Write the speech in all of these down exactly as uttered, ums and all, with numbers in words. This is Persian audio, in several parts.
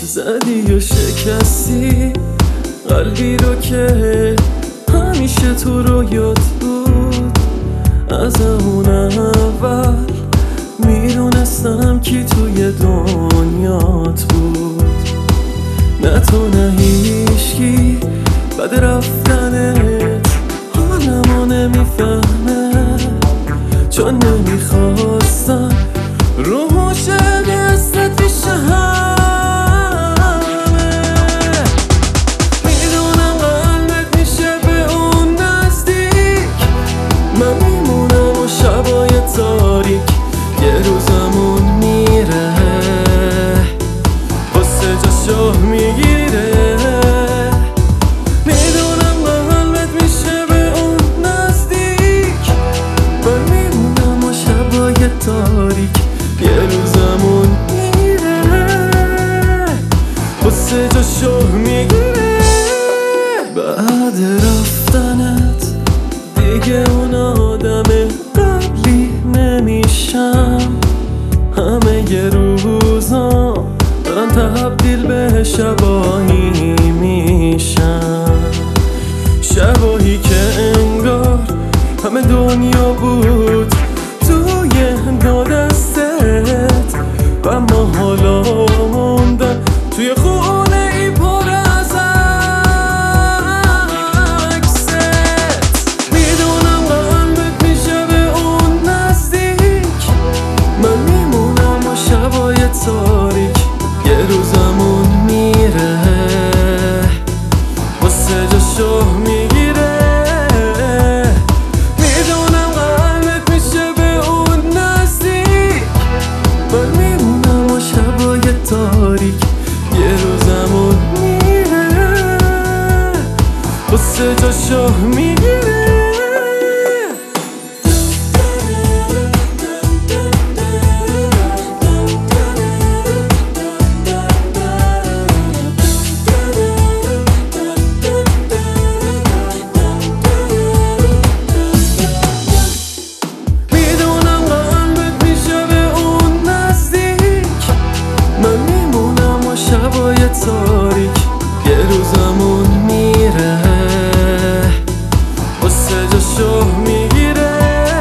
زدی و شکستی قلبی رو که همیشه تو رویات بود. از اون اول میدونستم کی توی دنیات بود. نه تو نه هیچکی بعد رفتنت حالمو نمیفهمه، چون نمیخواستم رو موشم یستت پیشه همه. میدونم قلبت میشه به اون نزدیک، من میمونم و شبای تاریک یه روزمون میره واسه جاشو میگیره. میدونم قلبت میشه به اون نزدیک، من میمونم و شبای تاریک یه روزمون میره واسه جاشو میگیره. بعد رفتنت دیگه اون آدم قبلی نمیشم. همه ی روزا دارن تبدیل به شباهی میشن، شباهی که انگار همه دنیا بود توی دو دستت، و اما حالا موندن توی خونه ای پر از عکست. میدونم قلبت میشه به اون نزدیک، من میمونم و شبای تاریک یه روزمون میره واسه جاشو میگیره. میدونم قلبت میشه به اون نزدیک، من میمونم و شبای تاریک یه روزمون میره واسه جاشو میگیره. شبای تاریک یه روزمون میره واسه جاشو میگیره.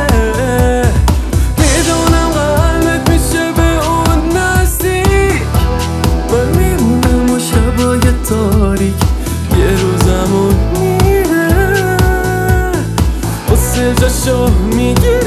میدونم قلبت میشه به اون نزدیک، من میمونم و شبای تاریک یه روزمون میره واسه جاشو میگیره.